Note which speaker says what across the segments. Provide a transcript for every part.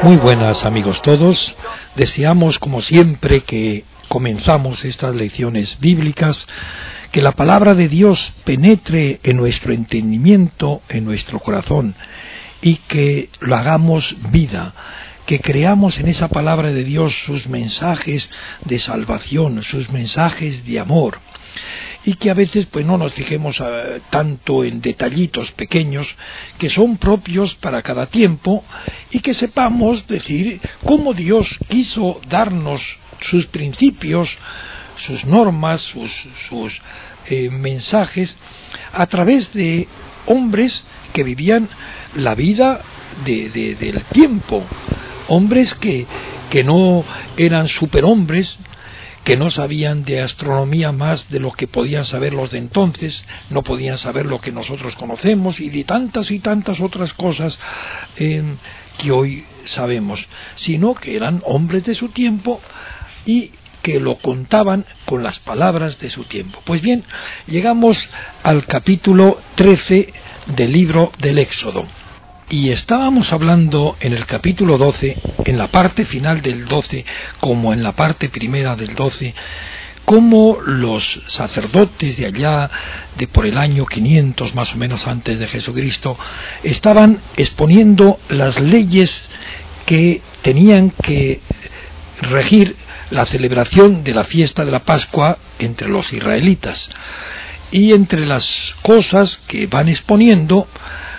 Speaker 1: Muy buenas amigos todos, deseamos como siempre que comenzamos estas lecciones bíblicas, que la palabra de Dios penetre en nuestro entendimiento, en nuestro corazón, y que lo hagamos vida, que creamos en esa palabra de Dios sus mensajes de salvación, sus mensajes de amor, y que a veces pues no nos fijemos tanto en detallitos pequeños que son propios para cada tiempo, y que sepamos decir cómo Dios quiso darnos sus principios, sus normas, sus mensajes a través de hombres que vivían la vida del tiempo, hombres que no eran superhombres, que no sabían de astronomía más de lo que podían saber los de entonces, no podían saber lo que nosotros conocemos, y de tantas y tantas otras cosas que hoy sabemos, sino que eran hombres de su tiempo y que lo contaban con las palabras de su tiempo. Pues bien, llegamos al capítulo 13 del libro del Éxodo. Y estábamos hablando en el capítulo 12, en la parte final del 12, como en la parte primera del 12, cómo los sacerdotes de allá, de por el año 500 más o menos antes de Jesucristo, estaban exponiendo las leyes que tenían que regir la celebración de la fiesta de la Pascua entre los israelitas. Y entre las cosas que van exponiendo,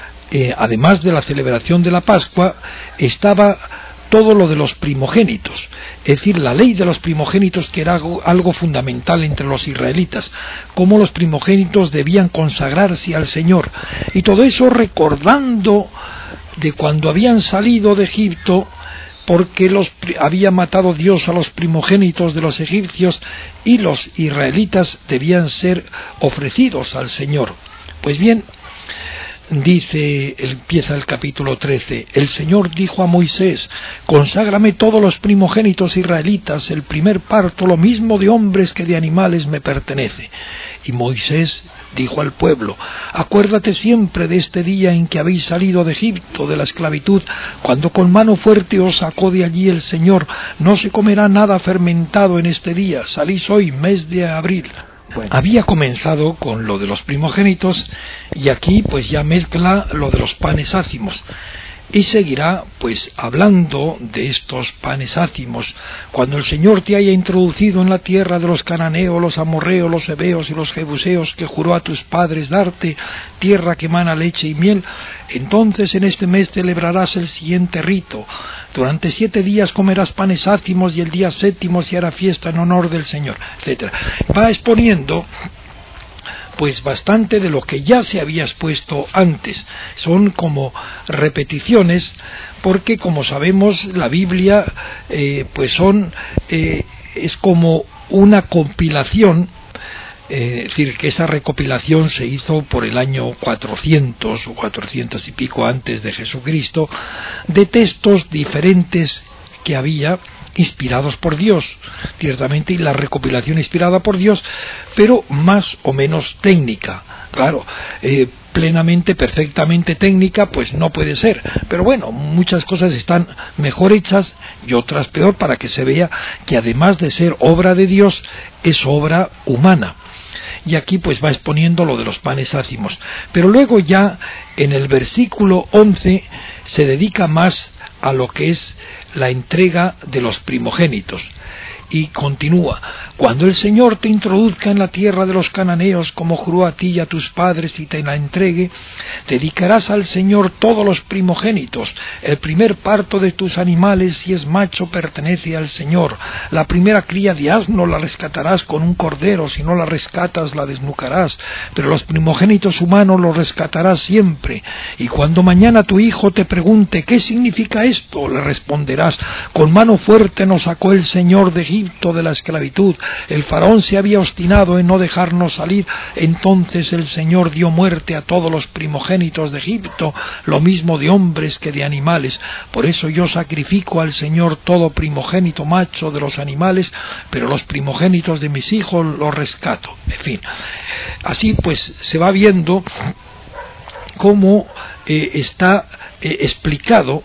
Speaker 1: además de la celebración de la Pascua, estaba todo lo de los primogénitos, es decir, la ley de los primogénitos, que era algo fundamental entre los israelitas, cómo los primogénitos debían consagrarse al Señor, y todo eso recordando de cuando habían salido de Egipto, porque había matado Dios a los primogénitos de los egipcios, y los israelitas debían ser ofrecidos al Señor. Pues bien, empieza el capítulo 13, el Señor dijo a Moisés: conságrame todos los primogénitos israelitas, el primer parto, lo mismo de hombres que de animales, me pertenece. Y Moisés dijo al pueblo: acuérdate siempre de este día en que habéis salido de Egipto, de la esclavitud, cuando con mano fuerte os sacó de allí el Señor. No se comerá nada fermentado en este día. Salís hoy, mes de abril. Bueno, había comenzado con lo de los primogénitos, y aquí pues ya mezcla lo de los panes ácimos, y seguirá pues hablando de estos panes ácimos. Cuando el Señor te haya introducido en la tierra de los cananeos, los amorreos, los heveos y los jebuseos, que juró a tus padres darte, tierra que emana leche y miel, entonces en este mes celebrarás el siguiente rito. Durante 7 días comerás panes ácimos, y el día 7º se hará fiesta en honor del Señor, etc. Va exponiendo pues bastante de lo que ya se había expuesto antes. Son como repeticiones, porque como sabemos la Biblia es como una compilación, es decir, que esa recopilación se hizo por el año 400 o 400 y pico antes de Jesucristo, de textos diferentes que había, inspirados por Dios, ciertamente, y la recopilación inspirada por Dios, pero más o menos técnica. Claro, plenamente, perfectamente técnica, pues no puede ser, pero bueno, muchas cosas están mejor hechas y otras peor, para que se vea que además de ser obra de Dios, es obra humana. Y aquí pues va exponiendo lo de los panes ácimos, pero luego ya en el versículo 11 se dedica más a lo que es la entrega de los primogénitos, y continúa: cuando el Señor te introduzca en la tierra de los cananeos, como juró a ti y a tus padres, y te la entregue, dedicarás al Señor todos los primogénitos. El primer parto de tus animales, si es macho, pertenece al Señor. La primera cría de asno la rescatarás con un cordero, si no la rescatas la desnucarás, pero los primogénitos humanos los rescatarás siempre. Y cuando mañana tu hijo te pregunte ¿qué significa esto?, le responderás: con mano fuerte nos sacó el Señor de Egipto, de la esclavitud. El faraón se había obstinado en no dejarnos salir, entonces el Señor dio muerte a todos los primogénitos de Egipto, lo mismo de hombres que de animales. Por eso yo sacrifico al Señor todo primogénito macho de los animales, pero los primogénitos de mis hijos los rescato. En fin, así pues se va viendo cómo está explicado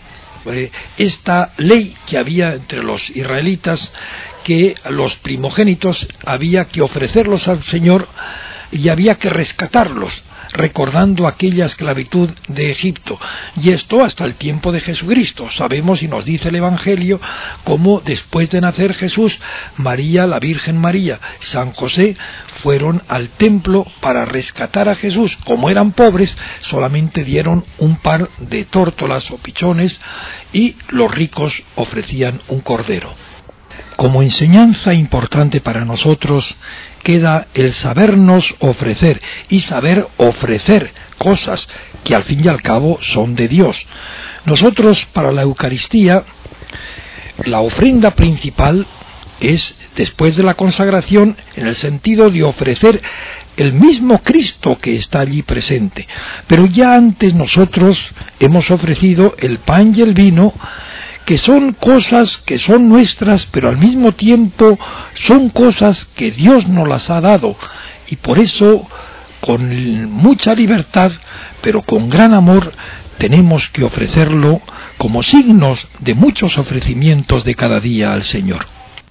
Speaker 1: sobre esta ley que había entre los israelitas, que los primogénitos había que ofrecerlos al Señor y había que rescatarlos, recordando aquella esclavitud de Egipto. Y esto hasta el tiempo de Jesucristo. Sabemos y nos dice el Evangelio cómo después de nacer Jesús, María, la Virgen María, San José fueron al templo para rescatar a Jesús. Como eran pobres, solamente dieron un par de tórtolas o pichones y los ricos ofrecían un cordero. Como enseñanza importante para nosotros queda el sabernos ofrecer y saber ofrecer cosas que al fin y al cabo son de Dios. Nosotros, para la Eucaristía, la ofrenda principal es después de la consagración, en el sentido de ofrecer el mismo Cristo que está allí presente. Pero ya antes nosotros hemos ofrecido el pan y el vino, que son cosas que son nuestras, pero al mismo tiempo son cosas que Dios nos las ha dado, y por eso, con mucha libertad, pero con gran amor, tenemos que ofrecerlo como signos de muchos ofrecimientos de cada día al Señor.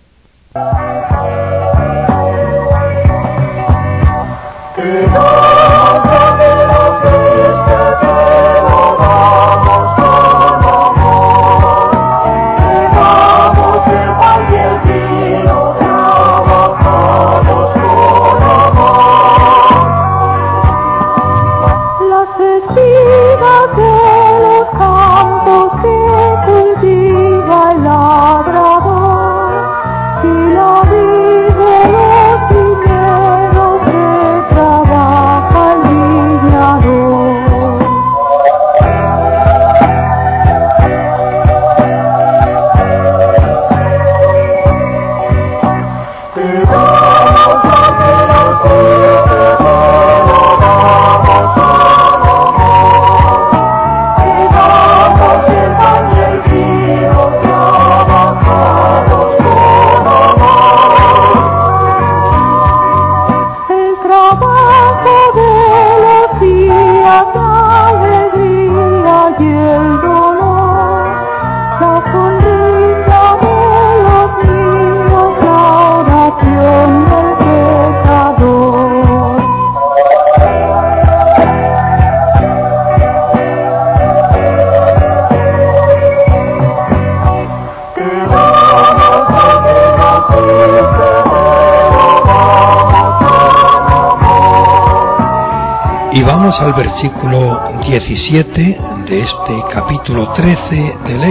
Speaker 1: Y vamos al versículo 17 de este capítulo 13 del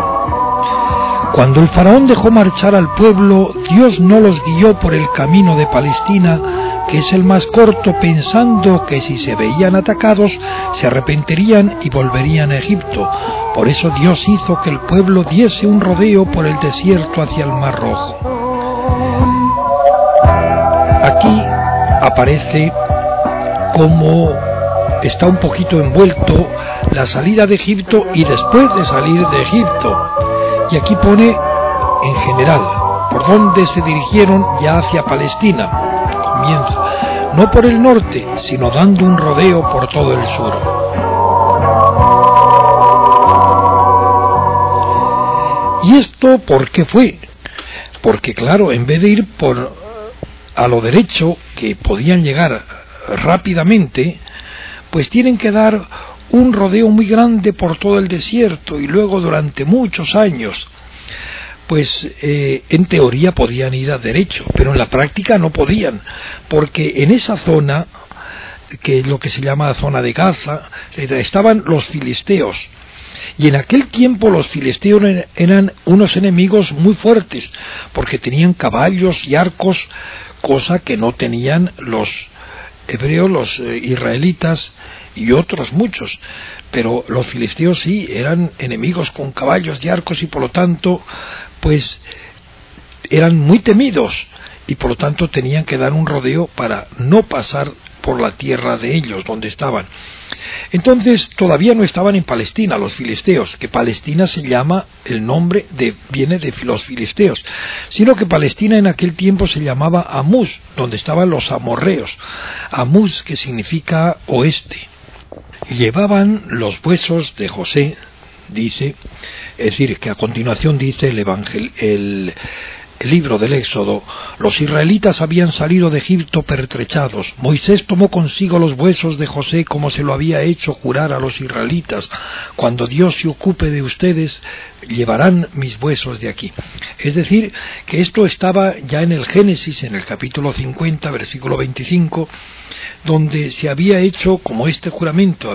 Speaker 1: Éxodo. Cuando el faraón dejó marchar al pueblo, Dios no los guió por el camino de Palestina, que es el más corto, pensando que si se veían atacados, se arrepentirían y volverían a Egipto. Por eso Dios hizo que el pueblo diese un rodeo por el desierto hacia el Mar Rojo. Aquí aparece cómo está un poquito envuelto la salida de Egipto y después de salir de Egipto. Y aquí pone en general por dónde se dirigieron ya hacia Palestina. Comienza, no por el norte, sino dando un rodeo por todo el sur. ¿Y esto por qué fue? Porque claro, en vez de ir a lo derecho, que podían llegar rápidamente, pues tienen que dar un rodeo muy grande por todo el desierto y luego durante muchos años. Pues en teoría podían ir a derecho, pero en la práctica no podían, porque en esa zona, que es lo que se llama la zona de Gaza, estaban los filisteos. Y en aquel tiempo los filisteos eran unos enemigos muy fuertes, porque tenían caballos y arcos, cosa que no tenían los hebreos, los israelitas y otros muchos. Pero los filisteos sí, eran enemigos con caballos y arcos, y por lo tanto, pues eran muy temidos, y por lo tanto tenían que dar un rodeo para no pasar por la tierra de ellos, donde estaban. Entonces todavía no estaban en Palestina los filisteos, que Palestina se llama, el nombre viene de los filisteos, sino que Palestina en aquel tiempo se llamaba Amús, donde estaban los amorreos. Amús, que significa oeste. Llevaban los huesos de José, dice, es decir, que a continuación dice el libro del Éxodo: los israelitas habían salido de Egipto pertrechados. Moisés tomó consigo los huesos de José, como se lo había hecho jurar a los israelitas: cuando Dios se ocupe de ustedes, llevarán mis huesos de aquí. Es decir, que esto estaba ya en el Génesis, en el capítulo 50, versículo 25, donde se había hecho como este juramento,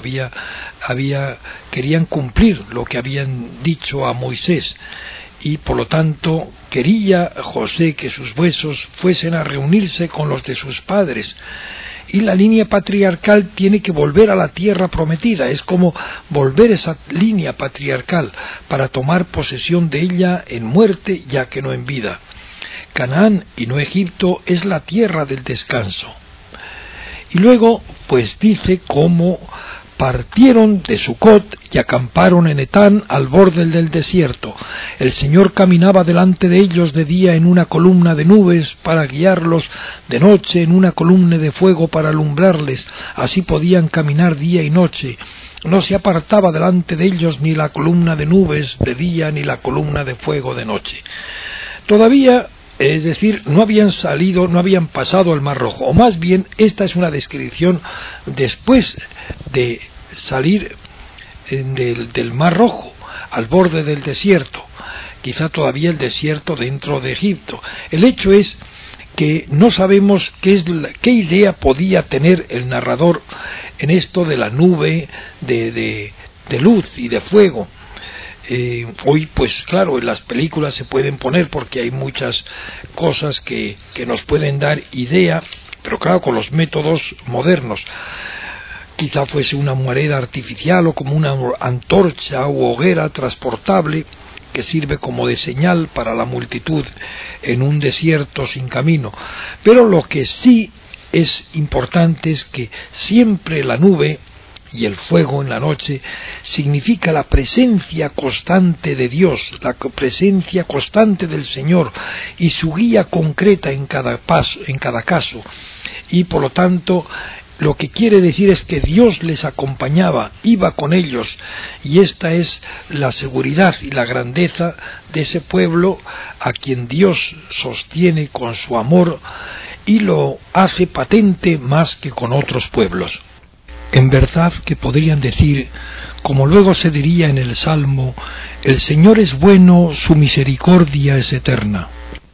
Speaker 1: querían cumplir lo que habían dicho a Moisés, y por lo tanto quería José que sus huesos fuesen a reunirse con los de sus padres, y la línea patriarcal tiene que volver a la tierra prometida. Es como volver esa línea patriarcal para tomar posesión de ella en muerte, ya que no en vida. Canaán y no Egipto es la tierra del descanso. Y luego pues dice cómo partieron de Sucot y acamparon en Etán, al borde del desierto. El Señor caminaba delante de ellos de día en una columna de nubes para guiarlos, de noche en una columna de fuego para alumbrarles. Así podían caminar día y noche. No se apartaba delante de ellos ni la columna de nubes de día ni la columna de fuego de noche. Todavía, es decir, no habían pasado el Mar Rojo, o más bien esta es una descripción después de salir del Mar Rojo, al borde del desierto, quizá todavía el desierto dentro de Egipto. El hecho es que no sabemos qué idea podía tener el narrador en esto de la nube de luz y de fuego. Hoy pues claro, en las películas se pueden poner porque hay muchas cosas que nos pueden dar idea, pero claro, con los métodos modernos. Quizá fuese una humareda artificial o como una antorcha u hoguera transportable que sirve como de señal para la multitud en un desierto sin camino. Pero lo que sí es importante es que siempre la nube y el fuego en la noche significa la presencia constante de Dios, la presencia constante del Señor y su guía concreta en cada caso. Y por lo tanto, lo que quiere decir es que Dios les acompañaba, iba con ellos, y esta es la seguridad y la grandeza de ese pueblo a quien Dios sostiene con su amor y lo hace patente más que con otros pueblos. En verdad que podrían decir, como luego se diría en el Salmo: el Señor es bueno, su misericordia es eterna.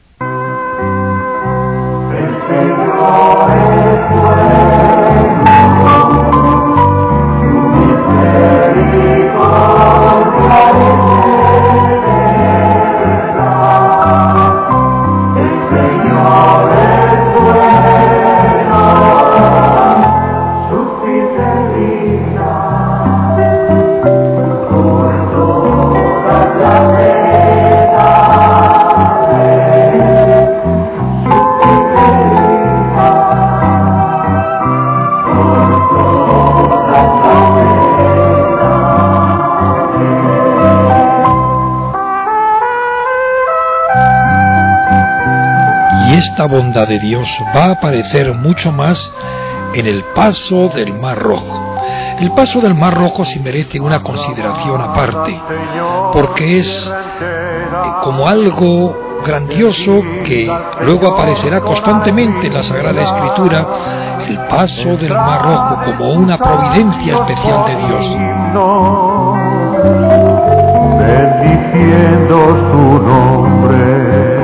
Speaker 2: El Señor es bueno.
Speaker 1: Esta bondad de Dios va a aparecer mucho más en el paso del Mar Rojo. El paso del Mar Rojo sí merece una consideración aparte, porque es como algo grandioso que luego aparecerá constantemente en la Sagrada Escritura, el paso del Mar Rojo como una providencia especial de Dios.
Speaker 2: Bendiciendo su nombre.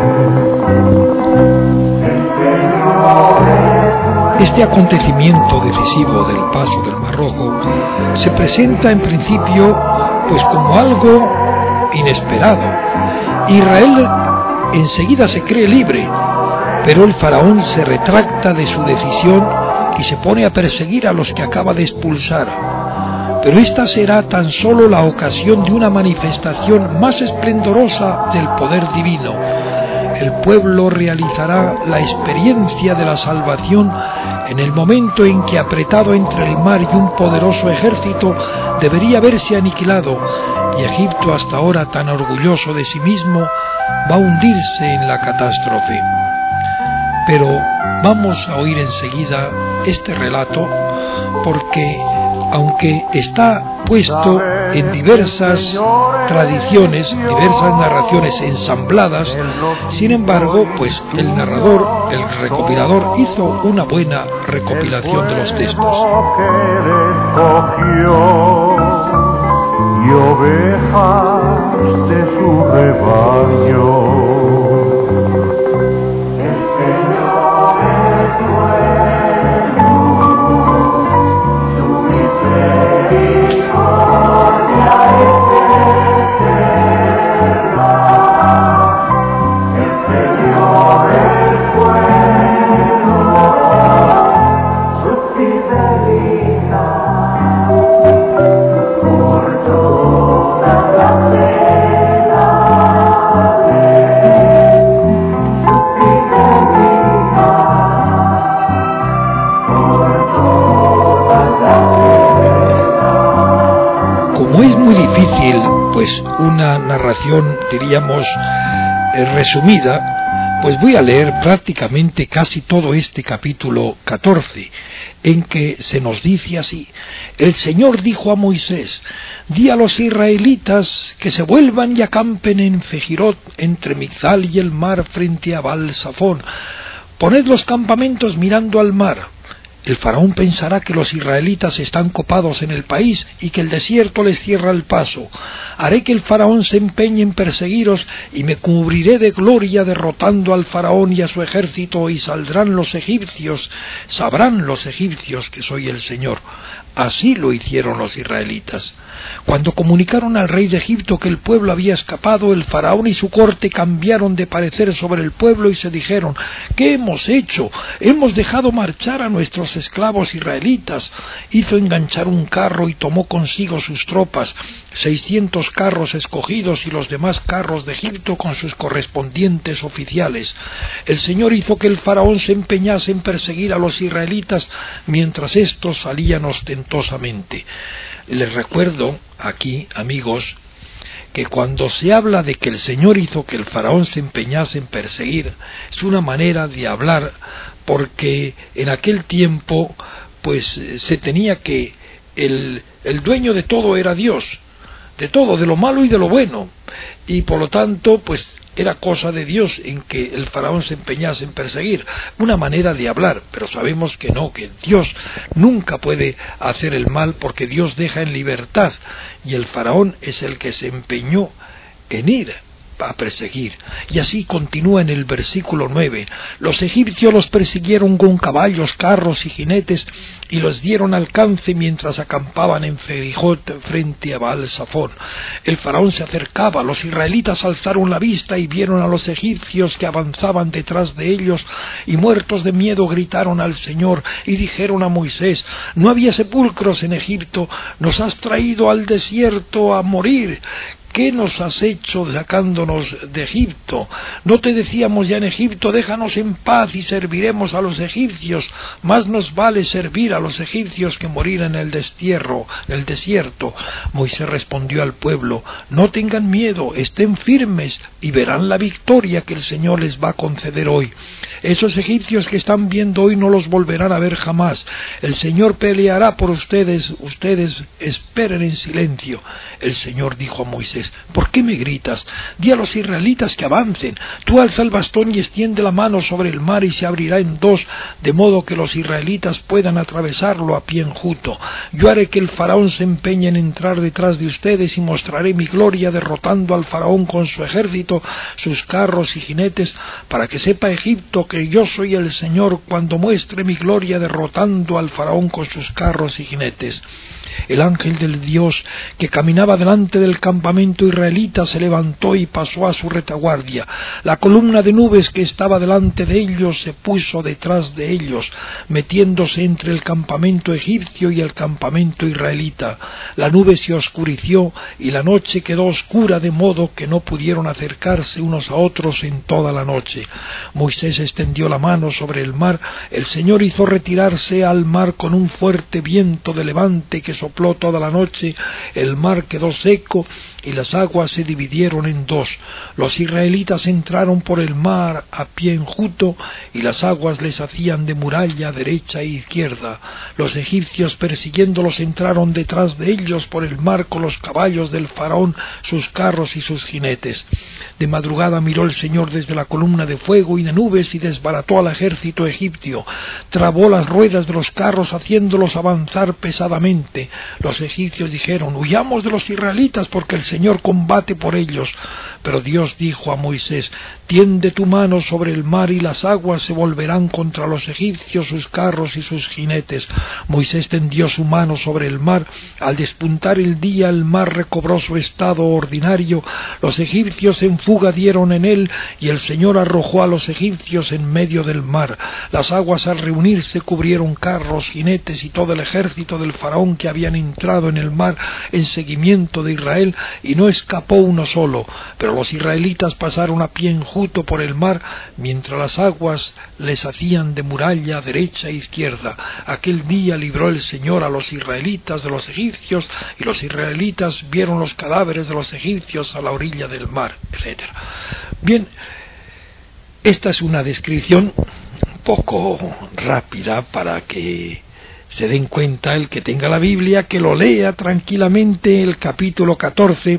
Speaker 1: Este acontecimiento decisivo del paso del Mar Rojo se presenta en principio pues como algo inesperado. Israel enseguida se cree libre, pero el faraón se retracta de su decisión y se pone a perseguir a los que acaba de expulsar. Pero esta será tan solo la ocasión de una manifestación más esplendorosa del poder divino. El pueblo realizará la experiencia de la salvación en el momento en que, apretado entre el mar y un poderoso ejército, debería verse aniquilado, y Egipto, hasta ahora tan orgulloso de sí mismo, va a hundirse en la catástrofe. Pero vamos a oír enseguida este relato, porque aunque está puesto en diversas tradiciones, diversas narraciones ensambladas. Sin embargo, pues el narrador, el recopilador, hizo una buena recopilación de los textos.
Speaker 2: Y ovejas de su rebaño. El Señor es bueno, su misericordia es eterna. El Señor es bueno, su fidelidad.
Speaker 1: Como es muy difícil, pues una narración, diríamos, resumida, pues voy a leer prácticamente casi todo este capítulo 14, en que se nos dice así: el Señor dijo a Moisés, di a los israelitas que se vuelvan y acampen en Fejirot, entre Migdal y el mar, frente a Baal-Zafón. Poned los campamentos mirando al mar. El faraón pensará que los israelitas están copados en el país y que el desierto les cierra el paso. Haré que el faraón se empeñe en perseguiros y me cubriré de gloria derrotando al faraón y a su ejército, y saldrán los egipcios, sabrán los egipcios que soy el Señor. Así lo hicieron los israelitas. Cuando comunicaron al rey de Egipto que el pueblo había escapado, el faraón y su corte cambiaron de parecer sobre el pueblo y se dijeron: ¿qué hemos hecho? Hemos dejado marchar a nuestros esclavos israelitas. Hizo enganchar un carro y tomó consigo sus tropas, 600 carros escogidos y los demás carros de Egipto con sus correspondientes oficiales. El Señor hizo que el faraón se empeñase en perseguir a los israelitas mientras éstos salían ostentosamente. Les recuerdo aquí, amigos, que cuando se habla de que el Señor hizo que el faraón se empeñase en perseguir, es una manera de hablar, porque en aquel tiempo pues se tenía que el dueño de todo era Dios, de todo, de lo malo y de lo bueno, y por lo tanto pues era cosa de Dios en que el faraón se empeñase en perseguir. Una manera de hablar, pero sabemos que no, que Dios nunca puede hacer el mal, porque Dios deja en libertad, y el faraón es el que se empeñó en ir a perseguir. Y así continúa en el versículo 9: los egipcios los persiguieron con caballos, carros y jinetes, y los dieron alcance mientras acampaban en Fejirot frente a Baal-Zafón. El faraón se acercaba, los israelitas alzaron la vista y vieron a los egipcios que avanzaban detrás de ellos, y muertos de miedo gritaron al Señor y dijeron a Moisés: no había sepulcros en Egipto, nos has traído al desierto a morir. ¿Qué nos has hecho sacándonos de Egipto? ¿No te decíamos ya en Egipto, déjanos en paz y serviremos a los egipcios? Más nos vale servir a los egipcios que morir en el destierro, en el desierto. Moisés respondió al pueblo: no tengan miedo, estén firmes y verán la victoria que el Señor les va a conceder hoy. Esos egipcios que están viendo hoy no los volverán a ver jamás. El Señor peleará por ustedes, ustedes esperen en silencio. El Señor dijo a Moisés: ¿por qué me gritas? Di a los israelitas que avancen. Tú alza el bastón y extiende la mano sobre el mar y se abrirá en dos, de modo que los israelitas puedan atravesarlo a pie enjuto. Yo haré que el faraón se empeñe en entrar detrás de ustedes y mostraré mi gloria derrotando al faraón con su ejército, sus carros y jinetes, para que sepa Egipto que yo soy el Señor cuando muestre mi gloria derrotando al faraón con sus carros y jinetes. El ángel del Dios que caminaba delante del campamento israelita se levantó y pasó a su retaguardia. La columna de nubes que estaba delante de ellos se puso detrás de ellos, metiéndose entre el campamento egipcio y el campamento israelita. La nube se oscureció y la noche quedó oscura, de modo que no pudieron acercarse unos a otros en toda la noche. Moisés extendió la mano sobre el mar. El Señor hizo retirarse al mar con un fuerte viento de levante que sopló toda la noche. El mar quedó seco y las las aguas se dividieron en dos. Los israelitas entraron por el mar a pie enjuto, y las aguas les hacían de muralla a derecha e izquierda. Los egipcios persiguiéndolos entraron detrás de ellos por el mar con los caballos del faraón, sus carros y sus jinetes. De madrugada miró el Señor desde la columna de fuego y de nubes y desbarató al ejército egipcio. Trabó las ruedas de los carros haciéndolos avanzar pesadamente. Los egipcios dijeron: huyamos de los israelitas porque el Señor combate por ellos. Pero Dios dijo a Moisés: tiende tu mano sobre el mar y las aguas se volverán contra los egipcios, sus carros y sus jinetes. Moisés tendió su mano sobre el mar. Al despuntar el día, el mar recobró su estado ordinario. Los egipcios en fuga dieron en él, y el Señor arrojó a los egipcios en medio del mar. Las aguas al reunirse cubrieron carros, jinetes y todo el ejército del faraón que habían entrado en el mar en seguimiento de Israel, y no escapó uno solo. Pero los israelitas pasaron a pie enjuto por el mar, mientras las aguas les hacían de muralla a derecha e izquierda. Aquel día libró el Señor a los israelitas de los egipcios, y los israelitas vieron los cadáveres de los egipcios a la orilla del mar, etc. Bien, esta es una descripción un poco rápida para que se den cuenta el que tenga la Biblia, que lo lea tranquilamente el capítulo 14.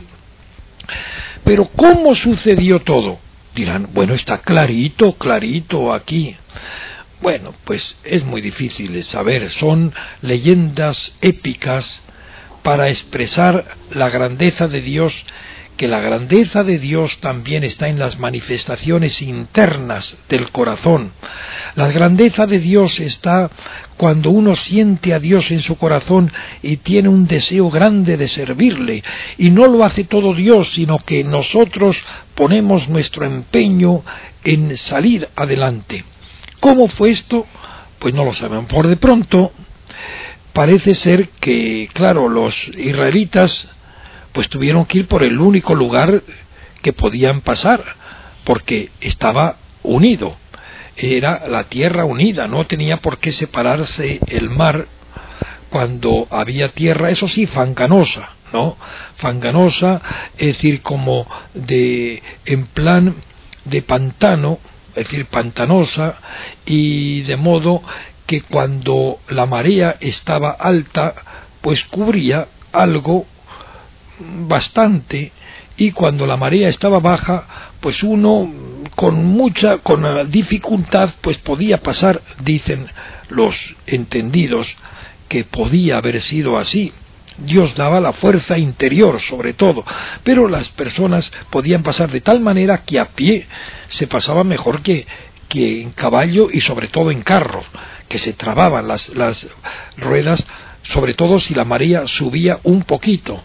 Speaker 1: Pero ¿cómo sucedió todo? Dirán, bueno, está clarito aquí. Bueno, pues es muy difícil de saber, son leyendas épicas para expresar la grandeza de Dios, que la grandeza de Dios también está en las manifestaciones internas del corazón. La grandeza de Dios está cuando uno siente a Dios en su corazón y tiene un deseo grande de servirle, y no lo hace todo Dios, sino que nosotros ponemos nuestro empeño en salir adelante. ¿Cómo fue esto? Pues no lo sabemos. Por de pronto parece ser que, claro, los israelitas pues tuvieron que ir por el único lugar que podían pasar, porque estaba unido, era la tierra unida, no tenía por qué separarse el mar cuando había tierra, eso sí, fanganosa, ¿no? Fanganosa, es decir, como en plan de pantano, es decir, pantanosa, y de modo que cuando la marea estaba alta, pues cubría algo bastante, y cuando la marea estaba baja, pues uno con dificultad pues podía pasar. Dicen los entendidos que podía haber sido así. Dios daba la fuerza interior sobre todo, pero las personas podían pasar de tal manera que a pie se pasaba mejor que en caballo, y sobre todo en carro, que se trababan las ruedas, sobre todo si la marea subía un poco,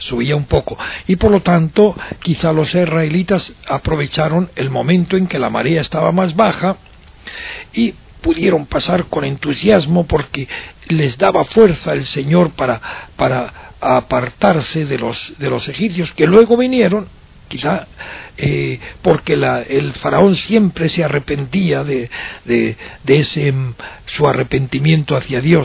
Speaker 1: y por lo tanto quizá los israelitas aprovecharon el momento en que la marea estaba más baja y pudieron pasar con entusiasmo, porque les daba fuerza el Señor para apartarse de los egipcios, que luego vinieron, quizá porque el faraón siempre se arrepentía de ese su arrepentimiento hacia Dios,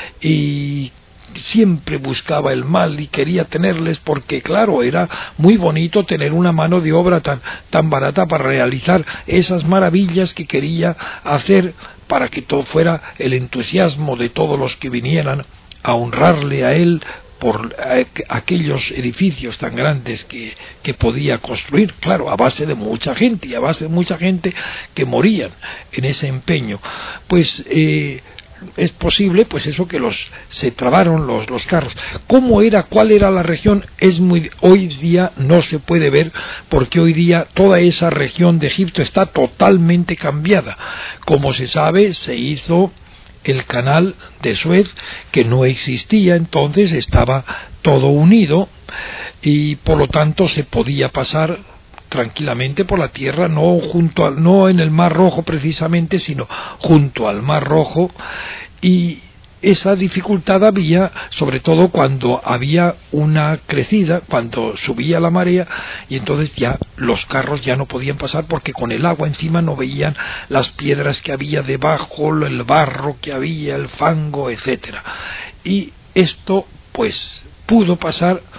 Speaker 1: y siempre buscaba el mal y quería tenerles, porque claro, era muy bonito tener una mano de obra tan barata para realizar esas maravillas que quería hacer, para que todo fuera el entusiasmo de todos los que vinieran a honrarle a él por aquellos edificios tan grandes que podía construir, claro, a base de mucha gente, que morían en ese empeño. Pues es posible, pues eso, que se trabaron los carros. ¿Cuál era la región? Hoy día no se puede ver, porque hoy día toda esa región de Egipto está totalmente cambiada. Como se sabe, se hizo el canal de Suez, que no existía, entonces estaba todo unido, y por lo tanto se podía pasar tranquilamente por la tierra, no en el Mar Rojo precisamente, sino junto al Mar Rojo, y esa dificultad había sobre todo cuando había una crecida, cuando subía la marea, y entonces ya los carros ya no podían pasar, porque con el agua encima no veían las piedras que había debajo, el barro que había, el fango, etcétera. Y esto pues pudo pasar,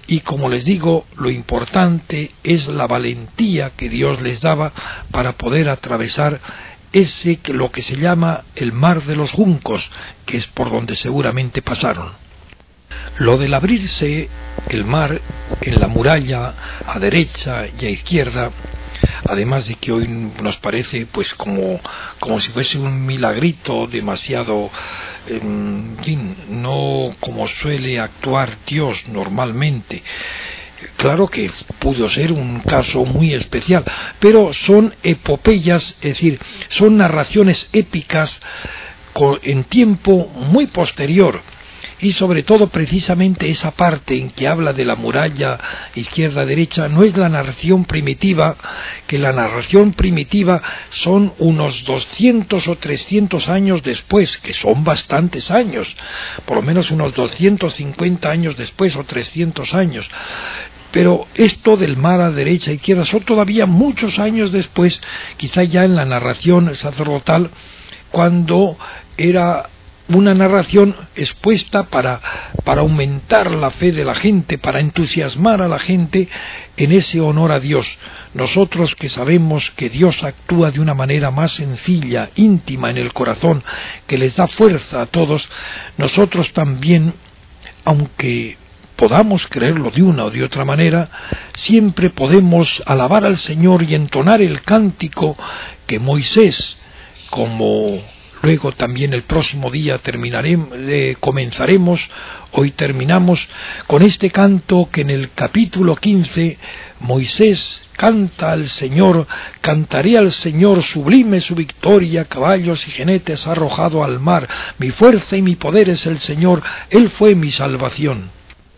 Speaker 1: Y como les digo, lo importante es la valentía que Dios les daba para poder atravesar lo que se llama el mar de los juncos, que es por donde seguramente pasaron. Lo del abrirse el mar en la muralla a derecha y a izquierda, además de que hoy nos parece pues como si fuese un milagrito demasiado, en fin, no como suele actuar Dios normalmente. Claro que pudo ser un caso muy especial, pero son epopeyas, es decir, son narraciones épicas en tiempo muy posterior. Y sobre todo precisamente esa parte en que habla de la muralla izquierda-derecha no es la narración primitiva, que la narración primitiva son unos 200 o 300 años después, que son bastantes años, por lo menos unos 250 años después o 300 años. Pero esto del mar a derecha e izquierda son todavía muchos años después, quizá ya en la narración sacerdotal, cuando era una narración expuesta para aumentar la fe de la gente, para entusiasmar a la gente en ese honor a Dios. Nosotros que sabemos que Dios actúa de una manera más sencilla, íntima en el corazón, que les da fuerza a todos, nosotros también, aunque podamos creerlo de una o de otra manera, siempre podemos alabar al Señor y entonar el cántico que Moisés, como luego también el próximo día comenzaremos, hoy terminamos con este canto que en el capítulo 15 Moisés canta al Señor: cantaré al Señor, sublime su victoria, caballos y jinetes ha arrojado al mar, mi fuerza y mi poder es el Señor, Él fue mi salvación.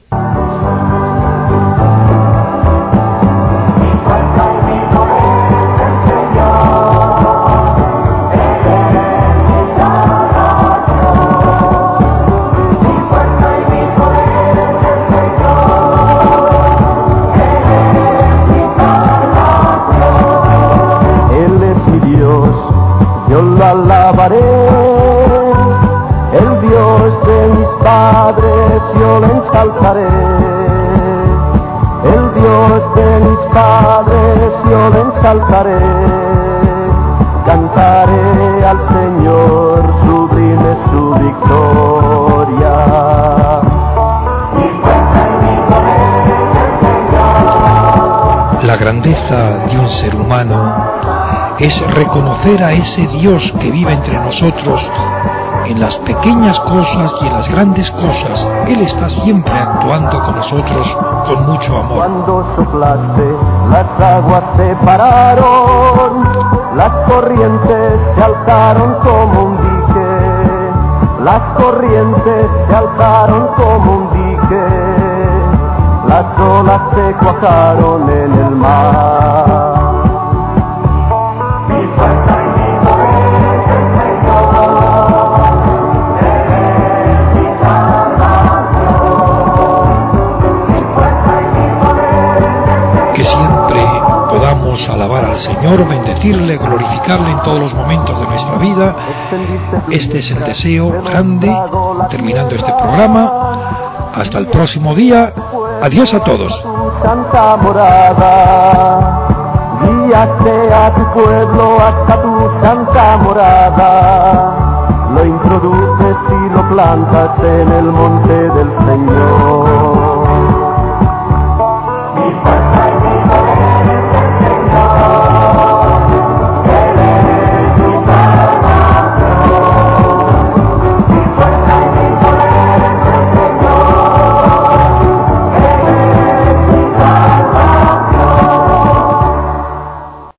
Speaker 3: Lo alabaré, el Dios de mis padres yo le ensalzaré, el Dios de mis padres yo le ensalzaré, cantaré al Señor, sublime su victoria.
Speaker 1: La grandeza de un ser humano es reconocer a ese Dios que vive entre nosotros en las pequeñas cosas y en las grandes cosas. Él está siempre actuando con nosotros con mucho amor.
Speaker 3: Cuando soplaste, las aguas se pararon, las corrientes se alzaron como un dique, las corrientes se alzaron como un dique, las olas se cuajaron en el mar.
Speaker 1: Alabar al Señor, bendecirle, glorificarle en todos los momentos de nuestra vida. Este es el deseo grande, terminando este programa. Hasta el próximo día. Adiós a todos.
Speaker 3: Santa morada, guíaste a tu pueblo hasta tu santa morada, lo introduces y lo plantas en el monte del Señor.